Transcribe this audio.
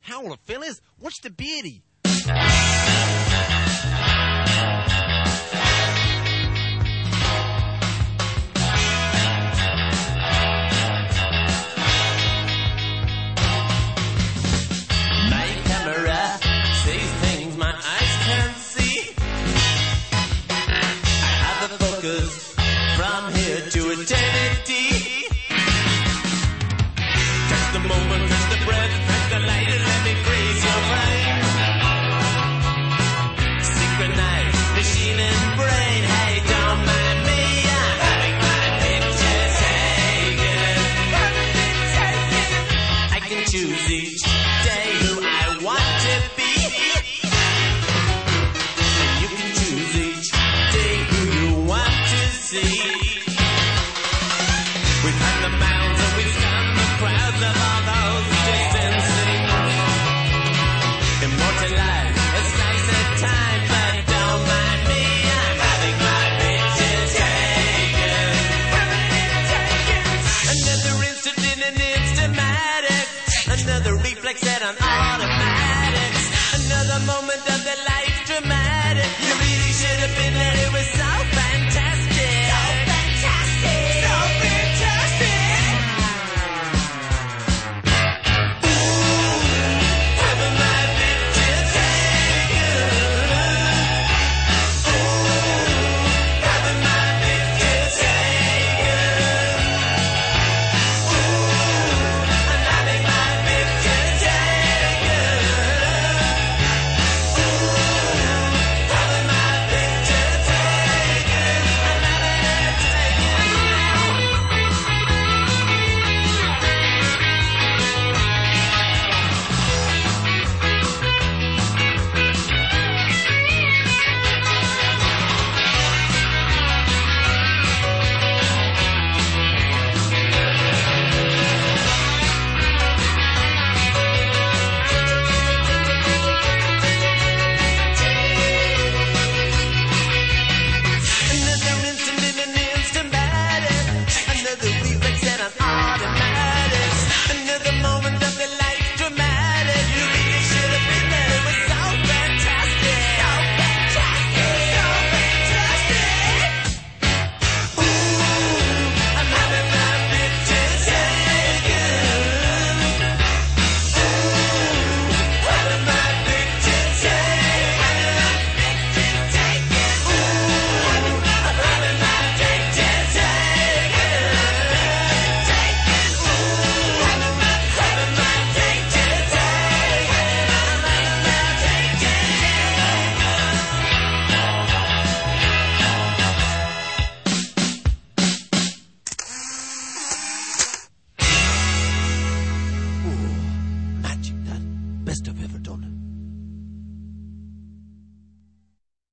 Howler, fellas, watch the beardy. My camera sees things my eyes can't see. I have a focus from here to eternity. Touch the moment, touch the breath, touch the light and let me freeze your brain. Synchronized machine and brain, hey, don't mind me, I'm having my pictures taken. I can choose each day who I want to be, and you can choose each day who you want to see. We've had the mounds and we've stunned the crowds of all those distant things. Immortalized a slice of time, but don't mind me, I'm having my pictures taken. Another instant in an instamatic, another reflex set on automatics, another moment of the life dramatic. You really should have been there, it was so